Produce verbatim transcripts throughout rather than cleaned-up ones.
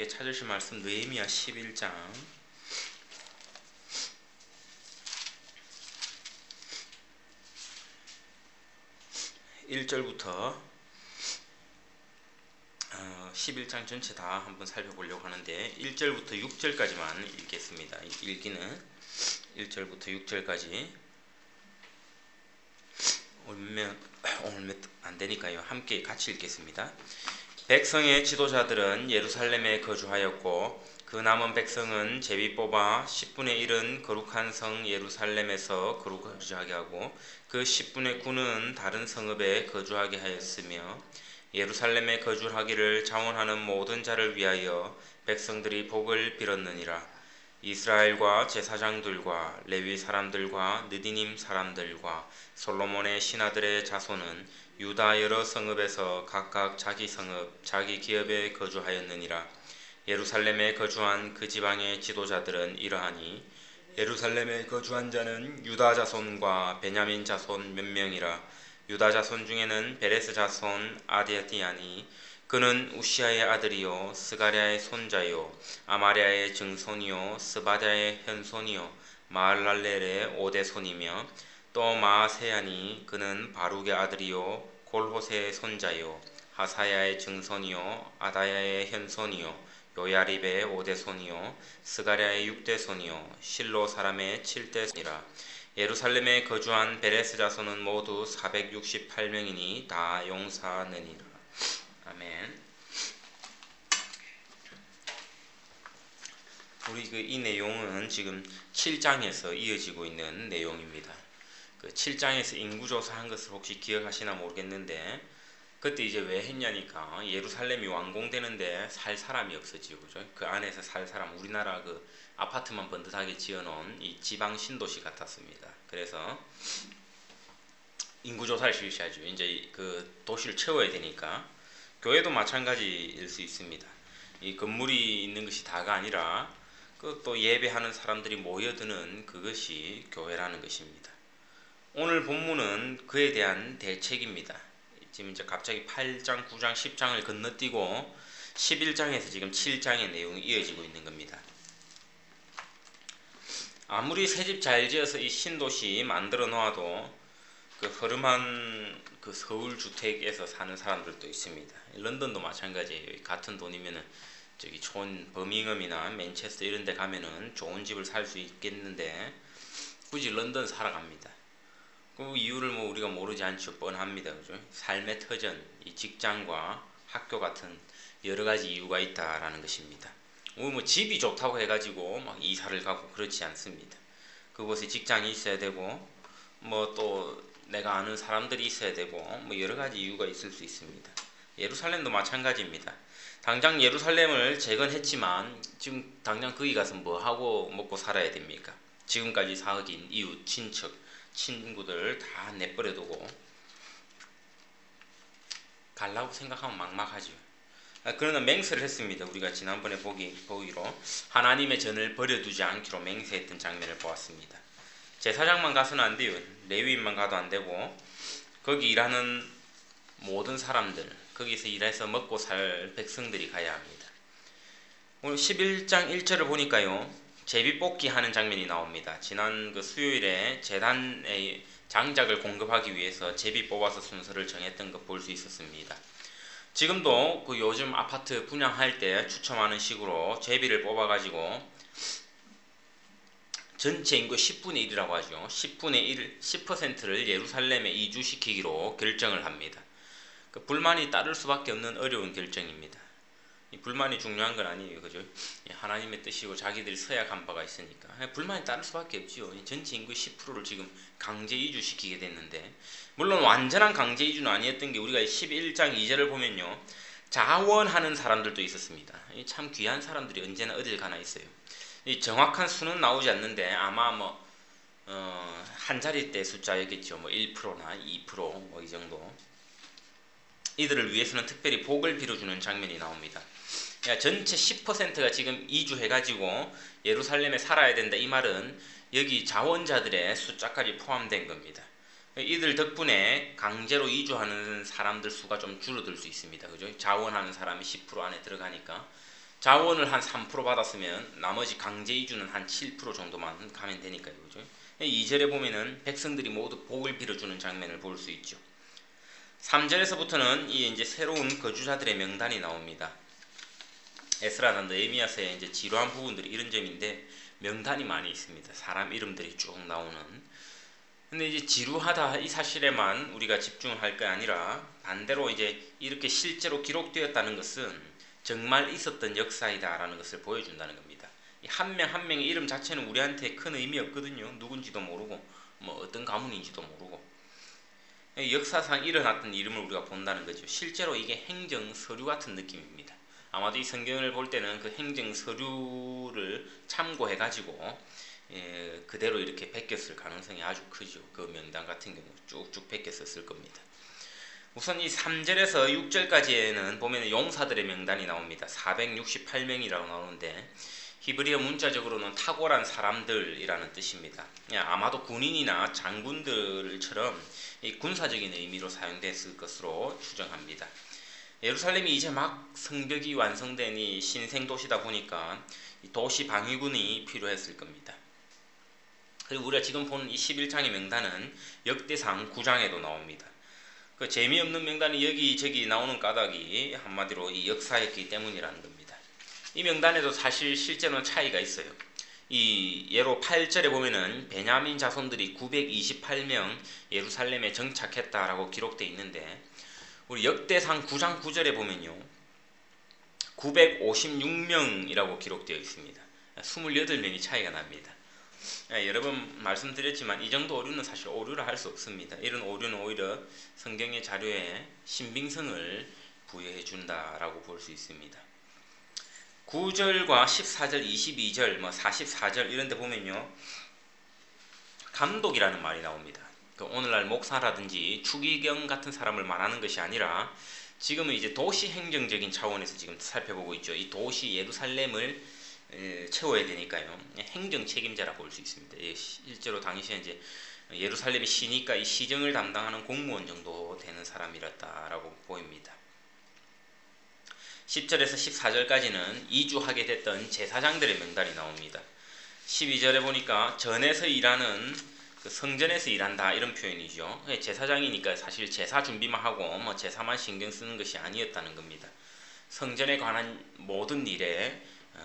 함께 찾으실 말씀 느헤미야 십일 장 일 절부터 어, 십일 장 전체 다 한번 살펴보려고 하는데 일 절부터 육 절까지만 읽겠습니다. 읽기는 일 절부터 육 절까지 오늘 오늘 안 되니까요. 함께 같이 읽겠습니다. 백성의 지도자들은 예루살렘에 거주하였고 그 남은 백성은 제비 뽑아 십분의 일은 거룩한 성 예루살렘에서 거주하게 하고 그 십분의 구는 다른 성읍에 거주하게 하였으며 예루살렘에 거주하기를 자원하는 모든 자를 위하여 백성들이 복을 빌었느니라. 이스라엘과 제사장들과 레위 사람들과 느디님 사람들과 솔로몬의 신하들의 자손은 유다 여러 성읍에서 각각 자기 성읍, 자기 기업에 거주하였느니라. 예루살렘에 거주한 그 지방의 지도자들은 이러하니 예루살렘에 거주한 자는 유다 자손과 베냐민 자손 몇 명이라. 유다 자손 중에는 베레스 자손 아디아티아니 그는 우시아의 아들이요 스가랴의 손자요 아마랴의 증손이요 스바랴의 현손이요 마알랄렐의 오대손이며 또 마아세야니 그는 바룩의 아들이요 골호세의 손자요 하사야의 증손이요 아다야의 현손이요 요야립의 오대손이요 스가랴의 육대손이요 실로 사람의 칠대손이라. 예루살렘에 거주한 베레스 자손은 모두 사백육십팔 명이니 다 용사느니라. 아멘. 우리 그 이 내용은 지금 칠 장에서 이어지고 있는 내용입니다. 그 칠 장에서 인구조사한 것을 혹시 기억하시나 모르겠는데 그때 이제 왜 했냐니까 예루살렘이 완공되는데 살 사람이 없어지고 그죠? 그 안에서 살 사람 우리나라 그 아파트만 번듯하게 지어놓은 이 지방 신도시 같았습니다. 그래서 인구조사를 실시하죠. 이제 그 도시를 채워야 되니까 교회도 마찬가지일 수 있습니다. 이 건물이 있는 것이 다가 아니라 그 또 예배하는 사람들이 모여드는 그것이 교회라는 것입니다. 오늘 본문은 그에 대한 대책입니다. 지금 이제 갑자기 팔 장, 구 장, 십 장을 건너뛰고 십일 장에서 지금 칠 장의 내용이 이어지고 있는 겁니다. 아무리 새집 잘 지어서 이 신도시 만들어 놓아도 그 허름한 그 서울 주택에서 사는 사람들도 있습니다. 런던도 마찬가지예요. 같은 돈이면은 저기 좋은 버밍엄이나 맨체스터 이런 데 가면은 좋은 집을 살 수 있겠는데 굳이 런던 살아갑니다. 그 이유를 뭐 우리가 모르지 않죠. 뻔합니다. 그죠? 삶의 터전, 이 직장과 학교 같은 여러 가지 이유가 있다라는 것입니다. 뭐 집이 좋다고 해가지고 막 이사를 가고 그렇지 않습니다. 그곳에 직장이 있어야 되고 뭐 또 내가 아는 사람들이 있어야 되고 뭐 여러 가지 이유가 있을 수 있습니다. 예루살렘도 마찬가지입니다. 당장 예루살렘을 재건했지만 지금 당장 거기 가서 뭐 하고 먹고 살아야 됩니까? 지금까지 사귄 이웃, 친척, 친구들 다 내버려두고 가려고 생각하면 막막하죠. 그러나 맹세를 했습니다. 우리가 지난번에 보기, 보기로 하나님의 전을 버려두지 않기로 맹세했던 장면을 보았습니다. 제사장만 가서는 안 돼요. 레위인만 가도 안 되고 거기 일하는 모든 사람들, 거기서 일해서 먹고 살 백성들이 가야 합니다. 오늘 십일 장 일 절을 보니까요. 제비 뽑기 하는 장면이 나옵니다. 지난 그 수요일에 제단의 장작을 공급하기 위해서 제비 뽑아서 순서를 정했던 거 볼 수 있었습니다. 지금도 그 요즘 아파트 분양할 때 추첨하는 식으로 제비를 뽑아가지고 전체 인구 십분의 일이라고 하죠. 십분의 일, 십 퍼센트를 예루살렘에 이주시키기로 결정을 합니다. 그 불만이 따를 수밖에 없는 어려운 결정입니다. 이 불만이 중요한 건 아니에요. 그죠? 하나님의 뜻이고 자기들이 서약한 바가 있으니까 불만이 따를 수밖에 없지요. 전체 인구 십 퍼센트를 지금 강제 이주시키게 됐는데 물론 완전한 강제 이주는 아니었던 게 우리가 십일 장 이 절을 보면요. 자원하는 사람들도 있었습니다. 참 귀한 사람들이 언제나 어딜 가나 있어요. 이 정확한 수는 나오지 않는데 아마 뭐 어, 한 자릿대 숫자였겠죠. 뭐 일 퍼센트나 이 퍼센트 뭐 이 정도. 이들을 위해서는 특별히 복을 빌어주는 장면이 나옵니다. 그러니까 전체 십 퍼센트가 지금 이주해가지고 예루살렘에 살아야 된다. 이 말은 여기 자원자들의 숫자까지 포함된 겁니다. 이들 덕분에 강제로 이주하는 사람들 수가 좀 줄어들 수 있습니다. 그죠? 자원하는 사람이 십 퍼센트 안에 들어가니까 자원을 한 삼 퍼센트 받았으면 나머지 강제 이주는 한 칠 퍼센트 정도만 가면 되니까요. 그죠? 이 절에 보면은 백성들이 모두 복을 빌어주는 장면을 볼 수 있죠. 삼 절에서부터는 이 이제 새로운 거주자들의 명단이 나옵니다. 에스라나 느헤미야서의 이제 지루한 부분들이 이런 점인데 명단이 많이 있습니다. 사람 이름들이 쭉 나오는. 근데 이제 지루하다 이 사실에만 우리가 집중할 게 아니라 반대로 이제 이렇게 실제로 기록되었다는 것은 정말 있었던 역사이다라는 것을 보여준다는 겁니다. 한 명 한 명의 이름 자체는 우리한테 큰 의미 없거든요. 누군지도 모르고 뭐 어떤 가문인지도 모르고 역사상 일어났던 이름을 우리가 본다는 거죠. 실제로 이게 행정 서류 같은 느낌입니다. 아마도 이 성경을 볼 때는 그 행정 서류를 참고해 가지고 예, 그대로 이렇게 베꼈을 가능성이 아주 크죠. 그 명단 같은 경우 쭉쭉 베꼈었을 겁니다. 우선 이 삼 절에서 육 절까지에는 보면 용사들의 명단이 나옵니다. 사백육십팔 명이라고 나오는데 히브리어 문자적으로는 탁월한 사람들이라는 뜻입니다. 아마도 군인이나 장군들처럼 이 군사적인 의미로 사용됐을 것으로 추정합니다. 예루살렘이 이제 막 성벽이 완성된 이 신생도시다 보니까 도시 방위군이 필요했을 겁니다. 그리고 우리가 지금 본 이 십일 장의 명단은 역대상 구 장에도 나옵니다. 그 재미없는 명단이 여기저기 나오는 까닭이 한마디로 이 역사였기 때문이라는 겁니다. 이 명단에도 사실 실제로는 차이가 있어요. 이 예로 팔 절에 보면은 베냐민 자손들이 구백이십팔 명 예루살렘에 정착했다라고 기록되어 있는데 우리 역대상 구 장 구 절에 보면요 구백오십육 명이라고 기록되어 있습니다. 이십팔 명이 차이가 납니다. 여러 번 말씀드렸지만 이 정도 오류는 사실 오류라 할 수 없습니다. 이런 오류는 오히려 성경의 자료에 신빙성을 부여해 준다라고 볼 수 있습니다. 구 절과 십사 절, 이십이 절, 뭐 사십사 절 이런 데 보면요 감독이라는 말이 나옵니다. 그 오늘날 목사라든지 추기경 같은 사람을 말하는 것이 아니라 지금은 이제 도시 행정적인 차원에서 지금 살펴보고 있죠. 이 도시 예루살렘을 채워야 되니까요. 행정 책임자라 볼 수 있습니다. 실제로 당시에 이제 예루살렘이 시니까 이 시정을 담당하는 공무원 정도 되는 사람이었다라고 보입니다. 십 절에서 십사 절까지는 이주하게 됐던 제사장들의 명단이 나옵니다. 십이 절에 보니까 전에서 일하는 그 성전에서 일한다 이런 표현이죠. 제사장이니까 사실 제사 준비만 하고 뭐 제사만 신경 쓰는 것이 아니었다는 겁니다. 성전에 관한 모든 일에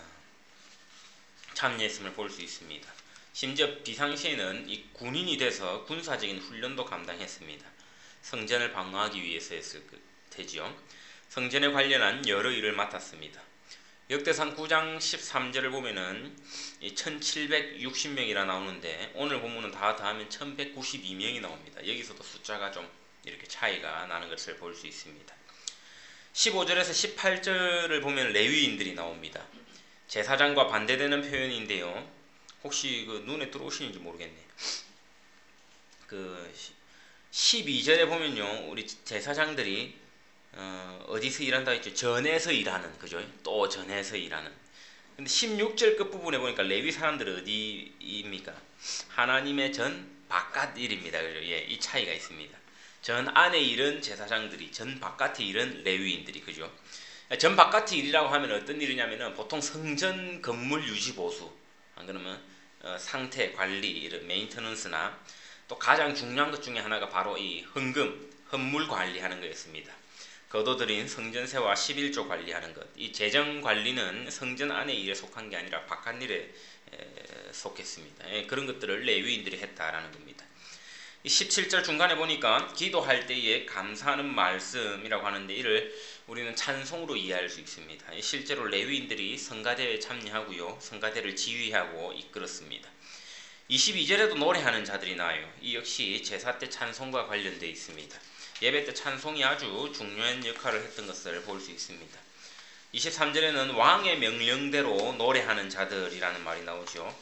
참여했음을 볼 수 있습니다. 심지어 비상시에는 이 군인이 돼서 군사적인 훈련도 감당했습니다. 성전을 방어하기 위해서였을 테지요. 성전에 관련한 여러 일을 맡았습니다. 역대상 구 장 십삼 절을 보면은 천칠백육십 명이라 나오는데 오늘 본문은 다 더하면 천백구십이 명이 나옵니다. 여기서도 숫자가 좀 이렇게 차이가 나는 것을 볼 수 있습니다. 십오 절에서 십팔 절을 보면 레위인들이 나옵니다. 제사장과 반대되는 표현인데요. 혹시 그 눈에 들어오시는지 모르겠네. 그 십이 절에 보면요, 우리 제사장들이 어, 어디서 일한다 했죠? 전에서 일하는, 그죠? 또 전에서 일하는. 근데 십육 절 끝부분에 보니까 레위 사람들은 어디입니까? 하나님의 전 바깥 일입니다. 그죠? 예, 이 차이가 있습니다. 전 안에 일은 제사장들이, 전 바깥의 일은 레위인들이, 그죠? 전 바깥의 일이라고 하면 어떤 일이냐면은 보통 성전 건물 유지 보수, 안 그러면 어, 상태 관리, 이런 메인터넌스나 또 가장 중요한 것 중에 하나가 바로 이 헌금, 헌물 관리하는 거였습니다. 거둬들인 성전세와 십일조 관리하는 것, 이 재정 관리는 성전 안의 일에 속한 게 아니라 바깥 일에 에, 속했습니다. 예, 그런 것들을 레위인들이 했다라는 겁니다. 이 십칠 절 중간에 보니까 기도할 때에 감사하는 말씀이라고 하는데 이를 우리는 찬송으로 이해할 수 있습니다. 실제로 레위인들이 성가대에 참여하고요, 성가대를 지휘하고 이끌었습니다. 이십이 절에도 노래하는 자들이 나와요. 이 역시 제사 때 찬송과 관련되어 있습니다. 예배 때 찬송이 아주 중요한 역할을 했던 것을 볼 수 있습니다. 이십삼 절에는 왕의 명령대로 노래하는 자들이라는 말이 나오죠.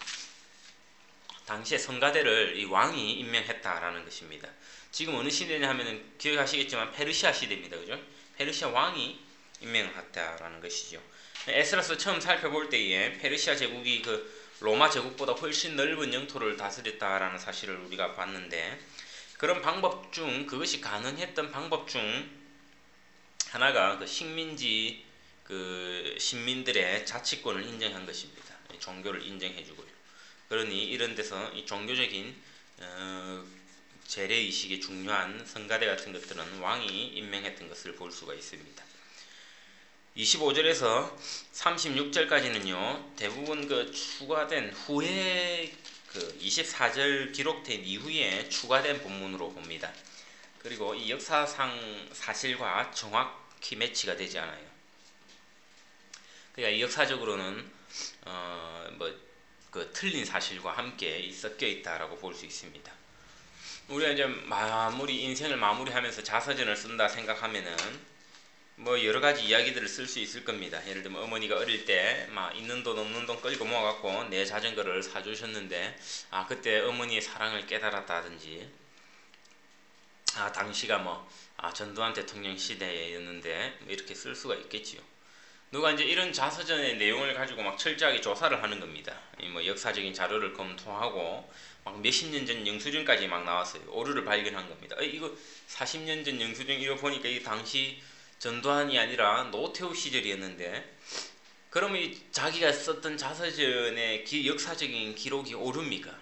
당시에 성가대를 이 왕이 임명했다라는 것입니다. 지금 어느 시대냐 하면은 기억하시겠지만 페르시아 시대입니다. 그죠? 페르시아 왕이 임명했다라는 것이죠. 에스라서 처음 살펴볼 때에 페르시아 제국이 그 로마 제국보다 훨씬 넓은 영토를 다스렸다라는 사실을 우리가 봤는데, 그런 방법 중, 그것이 가능했던 방법 중 하나가 그 식민지 그 신민들의 자치권을 인정한 것입니다. 종교를 인정해주고요. 그러니 이런 데서 이 종교적인 어, 재래의식의 중요한 성가대 같은 것들은 왕이 임명했던 것을 볼 수가 있습니다. 이십오 절에서 삼십육 절까지는요 대부분 그 추가된 후에 그 이십사 절 기록된 이후에 추가된 본문으로 봅니다. 그리고 이 역사상 사실과 정확히 매치가 되지 않아요. 그러니까 이 역사적으로는 어 뭐 그 틀린 사실과 함께 섞여 있다라고 볼 수 있습니다. 우리가 이제 마무리 인생을 마무리하면서 자서전을 쓴다 생각하면은 뭐 여러 가지 이야기들을 쓸 수 있을 겁니다. 예를 들면 어머니가 어릴 때 막 있는 돈 없는 돈 끌고 모아갖고 내 자전거를 사주셨는데 아 그때 어머니의 사랑을 깨달았다든지 아 당시가 뭐 아 전두환 대통령 시대였는데 뭐 이렇게 쓸 수가 있겠지요. 누가 이제 이런 자서전의 내용을 가지고 막 철저하게 조사를 하는 겁니다. 이 뭐 역사적인 자료를 검토하고 막 몇십 년 전 영수증까지 막 나왔어요. 오류를 발견한 겁니다. 어, 이거 사십 년 전 영수증 이거 보니까 이 당시 전두환이 아니라 노태우 시절이었는데 그러면 이 자기가 썼던 자서전의 기, 역사적인 기록이 오류입니까?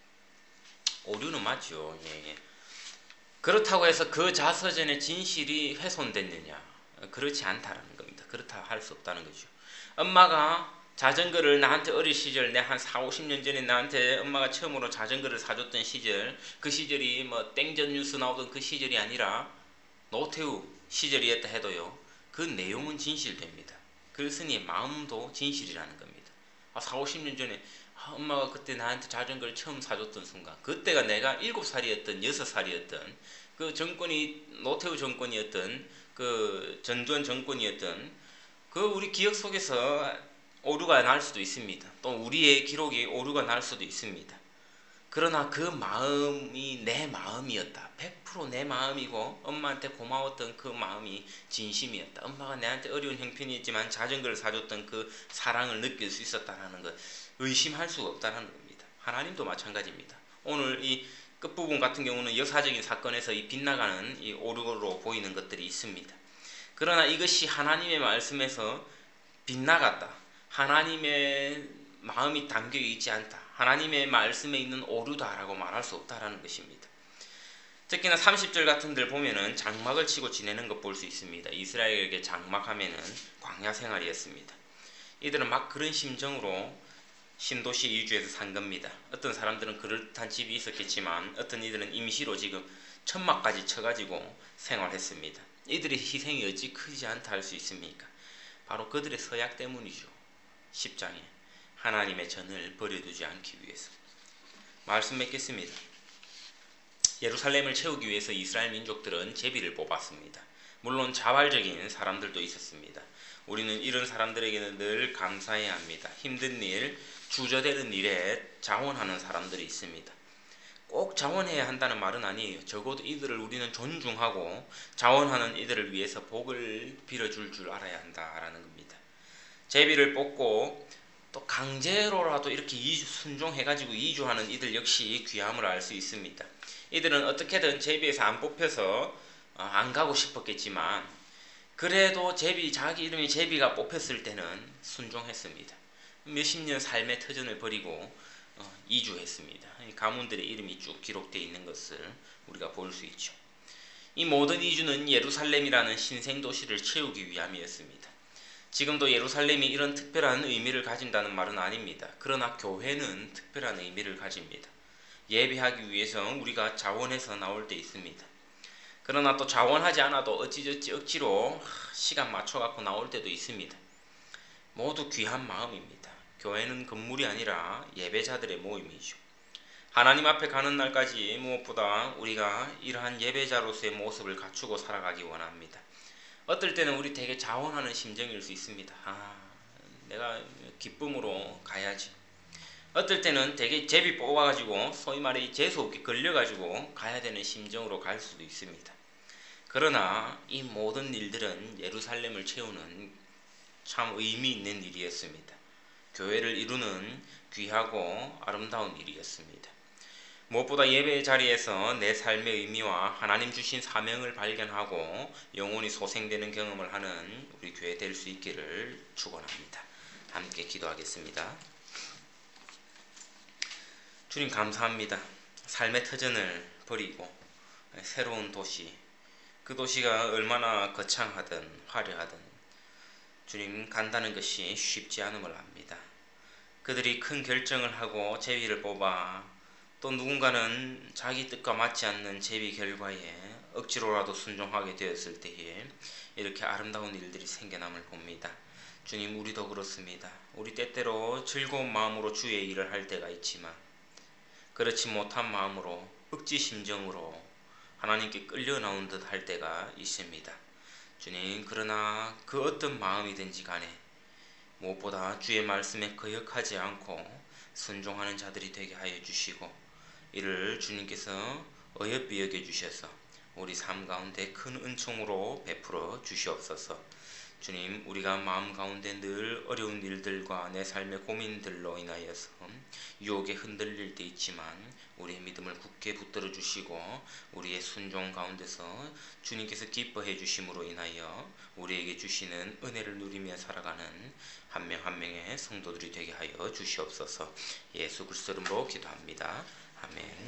오류는 맞죠. 예, 예. 그렇다고 해서 그 자서전의 진실이 훼손됐느냐? 그렇지 않다라는 겁니다. 그렇다 할 수 없다는 거죠. 엄마가 자전거를 나한테 어린 시절 내 한 사오십 년 전에 나한테 엄마가 처음으로 자전거를 사줬던 시절 그 시절이 뭐 땡전 뉴스 나오던 그 시절이 아니라 노태우 시절이었다 해도요. 그 내용은 진실됩니다. 그랬으니 마음도 진실이라는 겁니다. 아, 사오십 년 전에 아, 엄마가 그때 나한테 자전거를 처음 사줬던 순간 그때가 내가 일곱 살이었던 여섯 살이었던 그 정권이 노태우 정권이었던 그 전두환 정권이었던 그 우리 기억 속에서 오류가 날 수도 있습니다. 또 우리의 기록이 오류가 날 수도 있습니다. 그러나 그 마음이 내 마음이었다. 백 퍼센트 내 마음이고 엄마한테 고마웠던 그 마음이 진심이었다. 엄마가 내한테 어려운 형편이었지만 자전거를 사줬던 그 사랑을 느낄 수 있었다는 것 의심할 수가 없다는 겁니다. 하나님도 마찬가지입니다. 오늘 이 끝부분 같은 경우는 역사적인 사건에서 이 빗나가는 이 오류로 보이는 것들이 있습니다. 그러나 이것이 하나님의 말씀에서 빗나갔다. 하나님의 마음이 담겨 있지 않다. 하나님의 말씀에 있는 오류다라고 말할 수 없다라는 것입니다. 특히나 삼십 절 같은 데 보면은 장막을 치고 지내는 것 볼 수 있습니다. 이스라엘에게 장막하면은 광야 생활이었습니다. 이들은 막 그런 심정으로 신도시 이주에서 산 겁니다. 어떤 사람들은 그럴듯한 집이 있었겠지만 어떤 이들은 임시로 지금 천막까지 쳐가지고 생활했습니다. 이들의 희생이 어찌 크지 않다 할 수 있습니까? 바로 그들의 서약 때문이죠. 십 장에 하나님의 전을 버려두지 않기 위해서. 말씀 맺겠습니다. 예루살렘을 채우기 위해서 이스라엘 민족들은 제비를 뽑았습니다. 물론 자발적인 사람들도 있었습니다. 우리는 이런 사람들에게는 늘 감사해야 합니다. 힘든 일, 주저되는 일에 자원하는 사람들이 있습니다. 꼭 자원해야 한다는 말은 아니에요. 적어도 이들을 우리는 존중하고 자원하는 이들을 위해서 복을 빌어줄 줄 알아야 한다라는 겁니다. 제비를 뽑고 또 강제로라도 이렇게 이주, 순종해가지고 이주하는 이들 역시 귀함을 알 수 있습니다. 이들은 어떻게든 제비에서 안 뽑혀서 어, 안 가고 싶었겠지만 그래도 제비 자기 이름이 제비가 뽑혔을 때는 순종했습니다. 몇십 년 삶의 터전을 버리고 어, 이주했습니다. 가문들의 이름이 쭉 기록되어 있는 것을 우리가 볼 수 있죠. 이 모든 이주는 예루살렘이라는 신생도시를 채우기 위함이었습니다. 지금도 예루살렘이 이런 특별한 의미를 가진다는 말은 아닙니다. 그러나 교회는 특별한 의미를 가집니다. 예배하기 위해서 우리가 자원해서 나올 때 있습니다. 그러나 또 자원하지 않아도 어찌저찌 억지로 시간 맞춰갖고 나올 때도 있습니다. 모두 귀한 마음입니다. 교회는 건물이 아니라 예배자들의 모임이죠. 하나님 앞에 가는 날까지 무엇보다 우리가 이러한 예배자로서의 모습을 갖추고 살아가기 원합니다. 어떨 때는 우리 되게 자원하는 심정일 수 있습니다. 아, 내가 기쁨으로 가야지. 어떨 때는 되게 제비 뽑아가지고 소위 말해 이 재수없게 걸려가지고 가야 되는 심정으로 갈 수도 있습니다. 그러나 이 모든 일들은 예루살렘을 채우는 참 의미 있는 일이었습니다. 교회를 이루는 귀하고 아름다운 일이었습니다. 무엇보다 예배의 자리에서 내 삶의 의미와 하나님 주신 사명을 발견하고 영혼이 소생되는 경험을 하는 우리 교회 될 수 있기를 축원합니다. 함께 기도하겠습니다. 주님 감사합니다. 삶의 터전을 버리고 새로운 도시, 그 도시가 얼마나 거창하든 화려하든 주님 간다는 것이 쉽지 않음을 압니다. 그들이 큰 결정을 하고 제비를 뽑아 또 누군가는 자기 뜻과 맞지 않는 제비 결과에 억지로라도 순종하게 되었을 때에 이렇게 아름다운 일들이 생겨남을 봅니다. 주님, 우리도 그렇습니다. 우리 때때로 즐거운 마음으로 주의 일을 할 때가 있지만 그렇지 못한 마음으로 억지심정으로 하나님께 끌려 나온 듯 할 때가 있습니다. 주님, 그러나 그 어떤 마음이든지 간에 무엇보다 주의 말씀에 거역하지 않고 순종하는 자들이 되게 하여 주시고 이를 주님께서 어여삐 여겨주셔서 우리 삶 가운데 큰 은총으로 베풀어 주시옵소서. 주님, 우리가 마음 가운데 늘 어려운 일들과 내 삶의 고민들로 인하여서 유혹에 흔들릴 때 있지만 우리의 믿음을 굳게 붙들어 주시고 우리의 순종 가운데서 주님께서 기뻐해 주심으로 인하여 우리에게 주시는 은혜를 누리며 살아가는 한 명 한 명의 성도들이 되게 하여 주시옵소서. 예수 그리스도 이름으로 기도합니다. 아멘.